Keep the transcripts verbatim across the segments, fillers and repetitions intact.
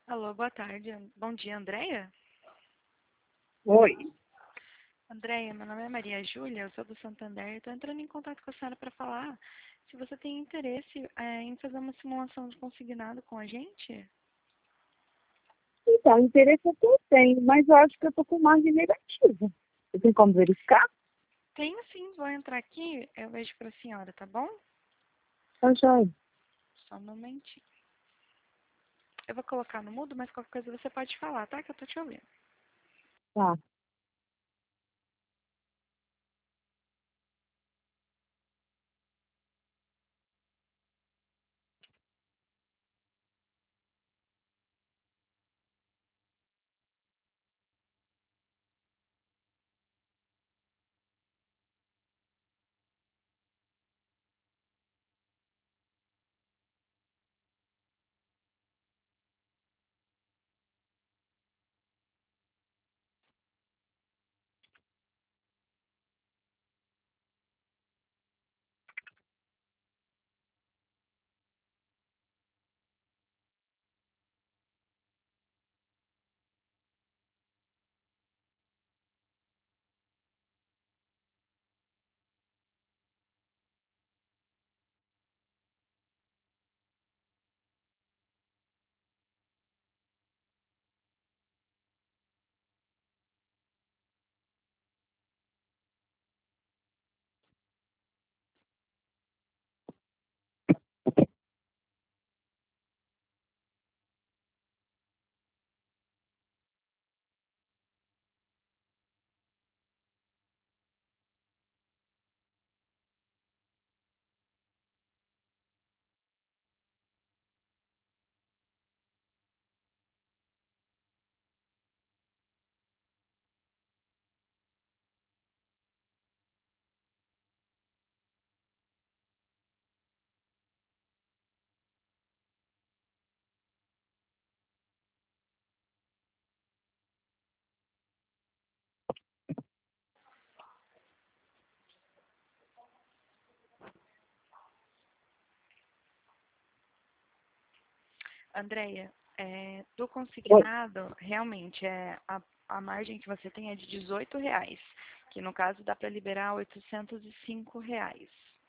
Alô, boa tarde. Bom dia, Andréia? Oi. Andréia, meu nome é Maria Júlia, eu sou do Santander. Estou entrando em contato com a senhora para falar se você tem interesse é, em fazer uma simulação de consignado com a gente. Então, interesse até eu tenho, mas eu acho que eu estou com margem negativa. Você tem como verificar? Tenho sim, vou entrar aqui, eu vejo para a senhora, tá bom? Tá joia. Só um momentinho. Eu vou colocar no mudo, mas qualquer coisa você pode falar, tá? Que eu tô te ouvindo. Tá. Andréia, é, do Oi. consignado, realmente, é, a, a margem que você tem é de dezoito reais, que no caso dá para liberar oitocentos e cinco reais.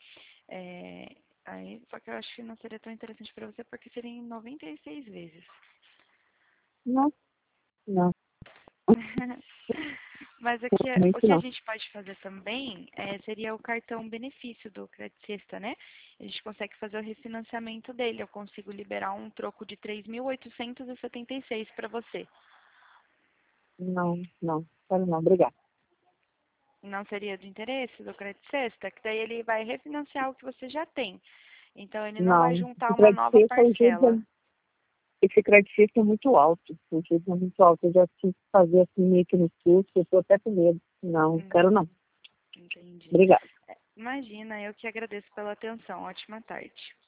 É, aí, só que eu acho que não seria tão interessante para você porque seria em noventa e seis vezes. Não, não, Mas aqui, é- o realmente que a não. gente pode fazer também é, seria o cartão benefício do Credit Sexta, né? A gente consegue fazer o refinanciamento dele. Eu consigo liberar um troco de três mil oitocentos e setenta e seis para você. Não, não. Quero não, obrigada. Não seria de interesse do Credit Sexta? Que daí ele vai refinanciar o que você já tem. Então ele não vai Não. juntar Esse uma crédito nova sexta, os juros parcela. é, esse crédito sexta é muito alto. Os juros é muito alto. Eu já quis fazer assim meio que no susto, eu estou até com medo. Não, Hum, quero não. entendi. Obrigada. Imagina, eu que agradeço pela atenção. Ótima tarde.